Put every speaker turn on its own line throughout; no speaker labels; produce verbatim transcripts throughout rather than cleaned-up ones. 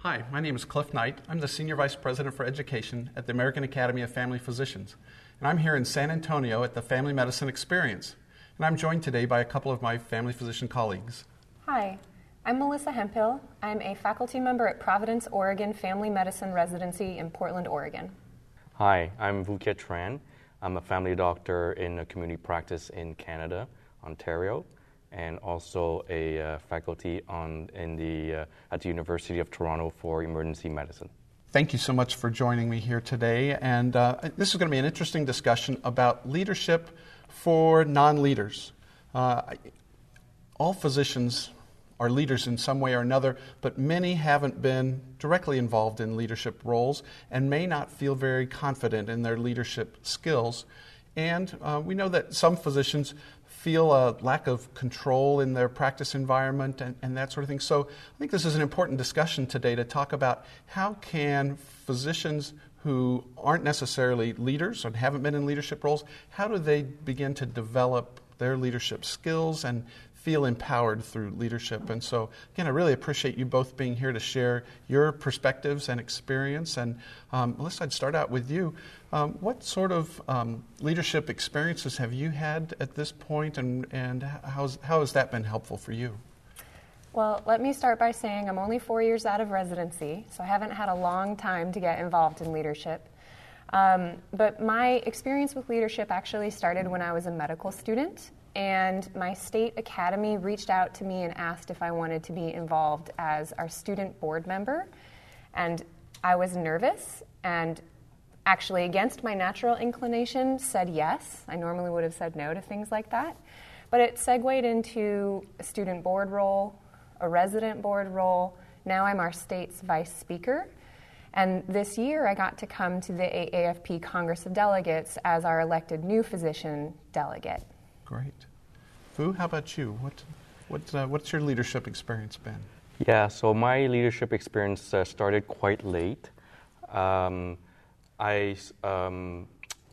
Hi, my name is Cliff Knight. I'm the Senior Vice President for Education at the American Academy of Family Physicians. And I'm here in San Antonio at the Family Medicine Experience. And I'm joined today by a couple of my family physician colleagues.
Hi, I'm Melissa Hemphill. I'm a faculty member at Providence, Oregon Family Medicine Residency in Portland, Oregon.
Hi, I'm Vu Kiet Tran. I'm a family doctor in a community practice in Canada, Ontario, and also a uh, faculty on in the uh, at the University of Toronto for emergency medicine.
Thank you so much for joining me here today. And uh, this is going to be an interesting discussion about leadership for non-leaders. Uh, all physicians are leaders in some way or another, but many haven't been directly involved in leadership roles and may not feel very confident in their leadership skills. And uh, we know that some physicians feel a lack of control in their practice environment and, and that sort of thing. So I think this is an important discussion today to talk about how can physicians who aren't necessarily leaders and haven't been in leadership roles, how do they begin to develop their leadership skills and feel empowered through leadership? And so, again, I really appreciate you both being here to share your perspectives and experience. And um, Melissa, I'd start out with you. Um, what sort of um, leadership experiences have you had at this point, and, and how's, how has that been helpful for you?
Well, let me start by saying I'm only four years out of residency, so I haven't had a long time to get involved in leadership. Um, but my experience with leadership actually started when I was a medical student, and my state academy reached out to me and asked if I wanted to be involved as our student board member. And I was nervous and actually, against my natural inclination, said yes. I normally would have said no to things like that. But it segued into a student board role, a resident board role. Now I'm our state's vice speaker. And this year I got to come to the A A F P Congress of Delegates as our elected new physician delegate.
Great. Vu, how about you? What, what, uh, what's your leadership experience been?
Yeah, so my leadership experience uh, started quite late. Um, I um,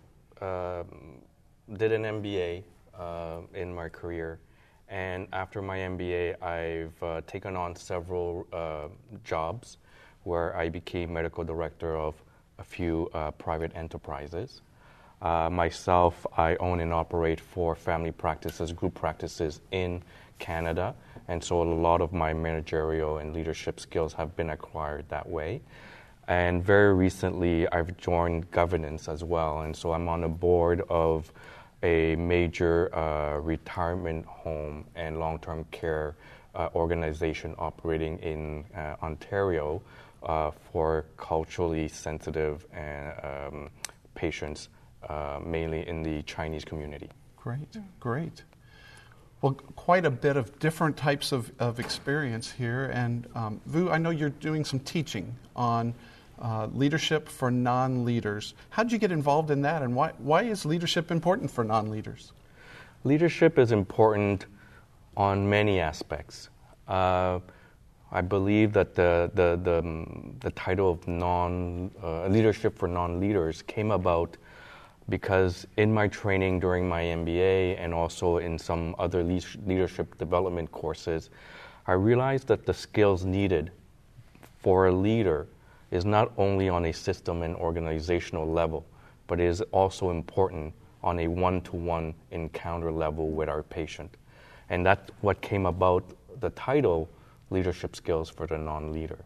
uh, did an M B A uh, in my career, and after my M B A, I've uh, taken on several uh, jobs where I became medical director of a few uh, private enterprises. Uh, myself, I own and operate four family practices, group practices in Canada, and so a lot of my managerial and leadership skills have been acquired that way. And very recently, I've joined governance as well, and so I'm on the board of a major uh, retirement home and long-term care uh, organization operating in uh, Ontario uh, for culturally sensitive and, um, patients, uh, mainly in the Chinese community.
Great, great. Well, quite a bit of different types of, of experience here. And um, Vu, I know you're doing some teaching on Uh, leadership for non-leaders. How did you get involved in that, and why, why is leadership important for non-leaders?
Leadership is important on many aspects. Uh, I believe that the, the, the, the title of non, uh, leadership for non-leaders came about because in my training during my M B A and also in some other leadership development courses, I realized that the skills needed for a leader is not only on a system and organizational level, but is also important on a one-to-one encounter level with our patient. And that's what came about the title, Leadership Skills for the Non-Leader.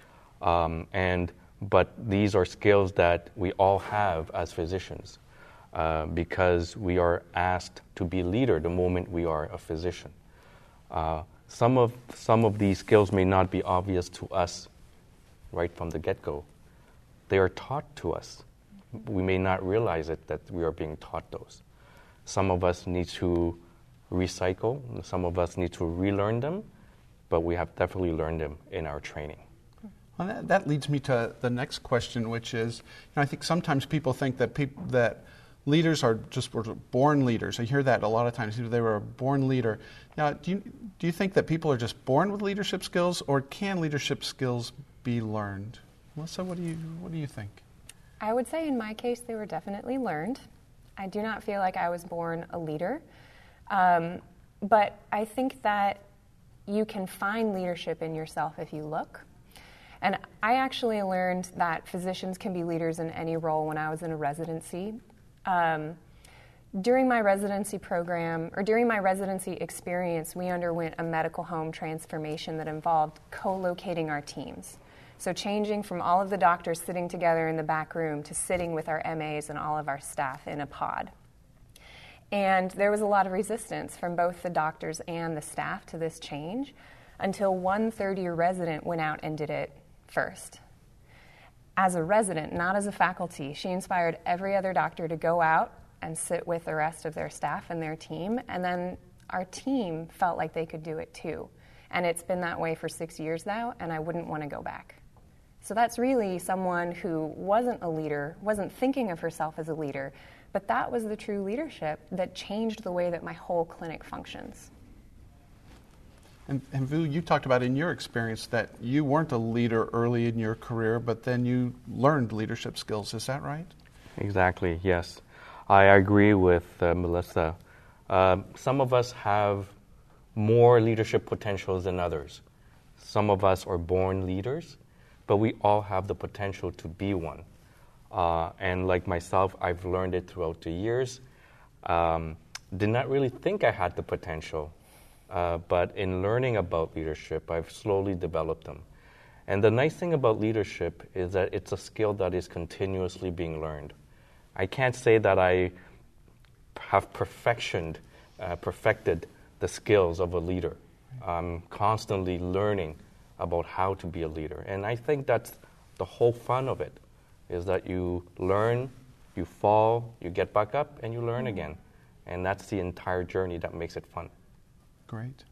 Um, and but these are skills that we all have as physicians uh, because we are asked to be leader the moment we are a physician. Uh, some of some of these skills may not be obvious to us right from the get-go. They are taught to us. We may not realize it that we are being taught those. Some of us need to recycle, some of us need to relearn them, but we have definitely learned them in our training.
Well, that, that leads me to the next question, which is, you know, I think sometimes people think that people that leaders are just born leaders. I hear that a lot of times. They were a born leader. Now, do you do you think that people are just born with leadership skills, or can leadership skills be learned? Melissa, what do you what do you think?
I would say in my case they were definitely learned. I do not feel like I was born a leader, um, but I think that you can find leadership in yourself if you look. And I actually learned that physicians can be leaders in any role when I was in a residency. Um, during my residency program, or during my residency experience, we underwent a medical home transformation that involved co-locating our teams. So changing from all of the doctors sitting together in the back room to sitting with our M As and all of our staff in a pod. And there was a lot of resistance from both the doctors and the staff to this change until one third-year resident went out and did it first. As a resident, not as a faculty, she inspired every other doctor to go out and sit with the rest of their staff and their team, and then our team felt like they could do it too. And it's been that way for six years now, and I wouldn't want to go back. So that's really someone who wasn't a leader, wasn't thinking of herself as a leader, but that was the true leadership that changed the way that my whole clinic functions.
And, and Vu, you talked about in your experience that you weren't a leader early in your career, but then you learned leadership skills. Is that right?
Exactly, yes. I agree with uh, Melissa. Uh, some of us have more leadership potentials than others. Some of us are born leaders, but we all have the potential to be one. Uh, and like myself, I've learned it throughout the years. Um, did not really think I had the potential, uh, but in learning about leadership, I've slowly developed them. And the nice thing about leadership is that it's a skill that is continuously being learned. I can't say that I have perfectioned, uh, perfected the skills of a leader. I'm constantly learning about how to be a leader. And I think that's the whole fun of it, is that you learn, you fall, you get back up, and you learn again. And that's the entire journey that makes it fun.
Great.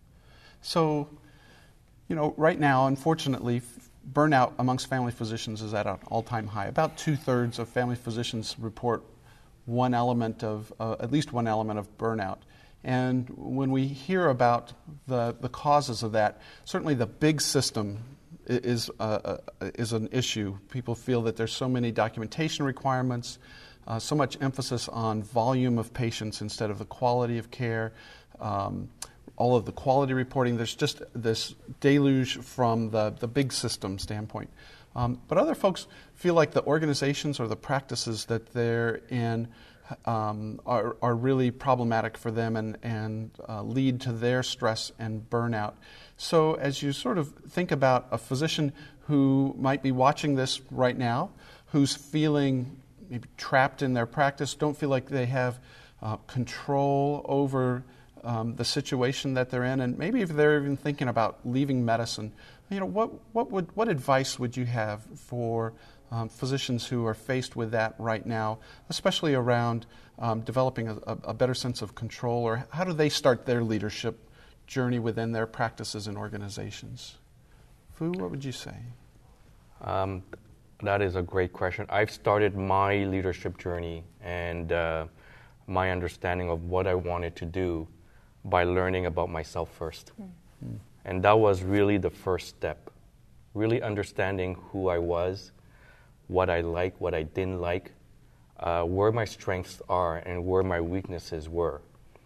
So, you know, right now, unfortunately, f- burnout amongst family physicians is at an all-time high. About two-thirds of family physicians report one element of, uh, at least one element of burnout. And when we hear about the, the causes of that, certainly the big system is, uh, uh, is an issue. People feel that there's so many documentation requirements, uh, so much emphasis on volume of patients instead of the quality of care, um, all of the quality reporting. There's just this deluge from the, the big system standpoint. Um, but other folks feel like the organizations or the practices that they're in um, are, are really problematic for them and, and uh, lead to their stress and burnout. So as you sort of think about a physician who might be watching this right now, who's feeling maybe trapped in their practice, don't feel like they have uh, control over um, the situation that they're in, and maybe if they're even thinking about leaving medicine, you know, what what would what advice would you have for um, physicians who are faced with that right now, especially around um, developing a, a better sense of control, or how do they start their leadership journey within their practices and organizations? Vu, what would you say?
Um, that is a great question. I've started my leadership journey and uh, my understanding of what I wanted to do by learning about myself first. Mm. And that was really the first step, really understanding who I was, what I liked, what I didn't like, uh, where my strengths are and where my weaknesses were.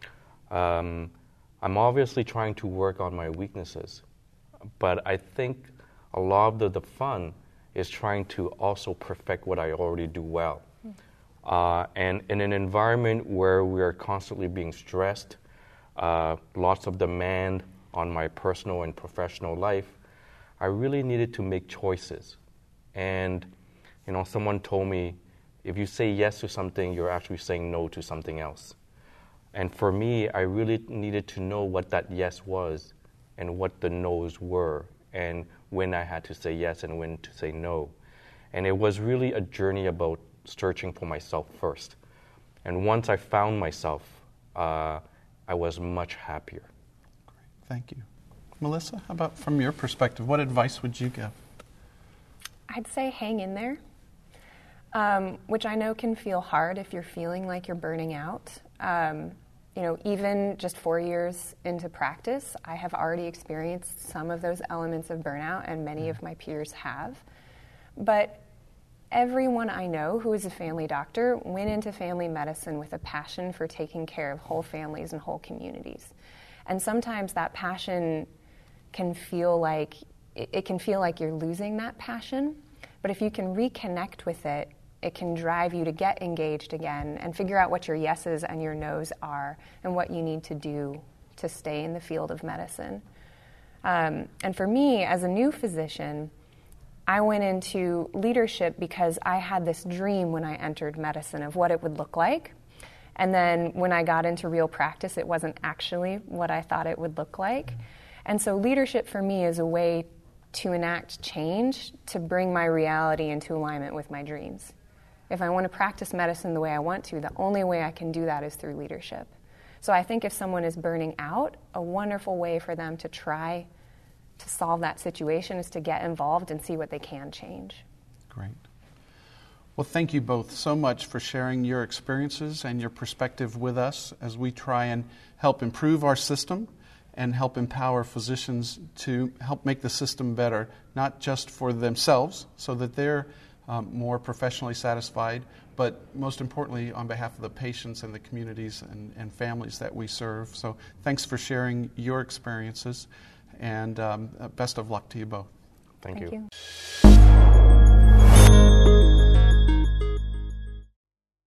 Um, I'm obviously trying to work on my weaknesses, but I think a lot of the, the fun is trying to also perfect what I already do well. Mm. Uh, and in an environment where we are constantly being stressed, uh, lots of demand on my personal and professional life, I really needed to make choices. And, you know, someone told me, if you say yes to something, you're actually saying no to something else. And for me, I really needed to know what that yes was and what the no's were, and when I had to say yes and when to say no. And it was really a journey about searching for myself first. And once I found myself, uh, I was much happier.
Great. Thank you. Melissa, how about from your perspective, what advice would you give?
I'd say hang in there, um, which I know can feel hard if you're feeling like you're burning out. Um, you know, even just four years into practice, I have already experienced some of those elements of burnout, and many of my peers have. But everyone I know who is a family doctor went into family medicine with a passion for taking care of whole families and whole communities. And sometimes that passion can feel like it, it can feel like you're losing that passion. But if you can reconnect with it, it can drive you to get engaged again and figure out what your yeses and your nos are and what you need to do to stay in the field of medicine. Um, and for me, as a new physician, I went into leadership because I had this dream when I entered medicine of what it would look like. And then when I got into real practice, it wasn't actually what I thought it would look like. And so leadership for me is a way to enact change, to bring my reality into alignment with my dreams. If I want to practice medicine the way I want to, the only way I can do that is through leadership. So I think if someone is burning out, a wonderful way for them to try to solve that situation is to get involved and see what they can change.
Great. Well, thank you both so much for sharing your experiences and your perspective with us as we try and help improve our system and help empower physicians to help make the system better, not just for themselves so that they're um, more professionally satisfied, but most importantly on behalf of the patients and the communities and, and families that we serve. So thanks for sharing your experiences, and um, best of luck to you both.
Thank,
Thank
you.
you.